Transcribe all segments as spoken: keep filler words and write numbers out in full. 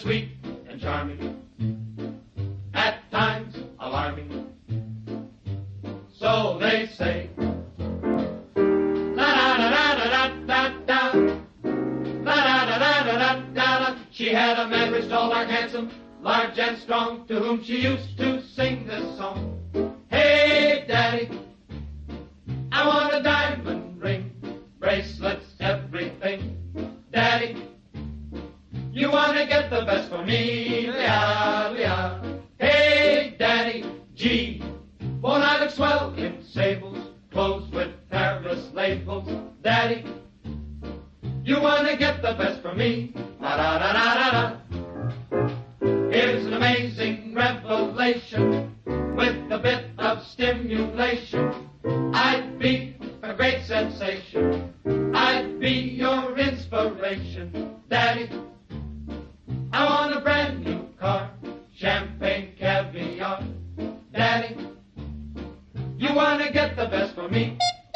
sweet and charming, at times alarming. So they say. She had a man rich, tall, dark, handsome, large and strong, to whom she used to sing this song. Hey, Daddy, I want a diamond ring, bracelets, everything. Daddy, you want to get the best for me, Leah, Leah. Hey, Daddy, gee, won't I look swell in sables, clothes with Paris labels? Daddy, you want to get the best from me, la-da-da-da-da-da. Here's an amazing revelation with a bit of stimulation. I'd be a great sensation. I'd be your inspiration. Daddy, I want a brand new car, champagne, caviar. Daddy, you want to get the best for me.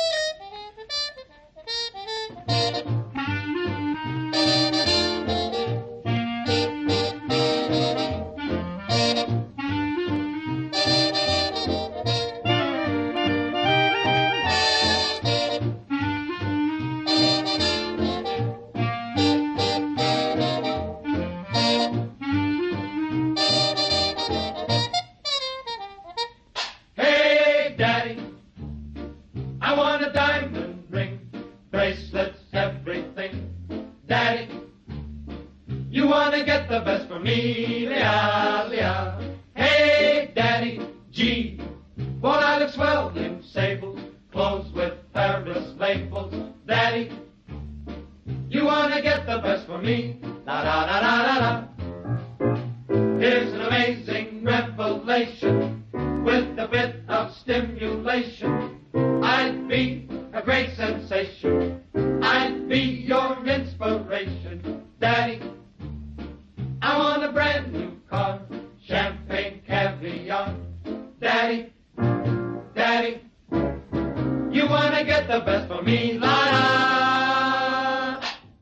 I want a diamond ring, bracelets, everything. Daddy, you want to get the best for me, Leah, Leah. Hey, Daddy, gee, won't I look swell in sables, clothes with Paris labels? Daddy, you want to get the best for me, la-da-da-da-da-da. Here's an amazing revelation with a bit of stimulation. I'd be a great sensation. I'd be your inspiration. Daddy,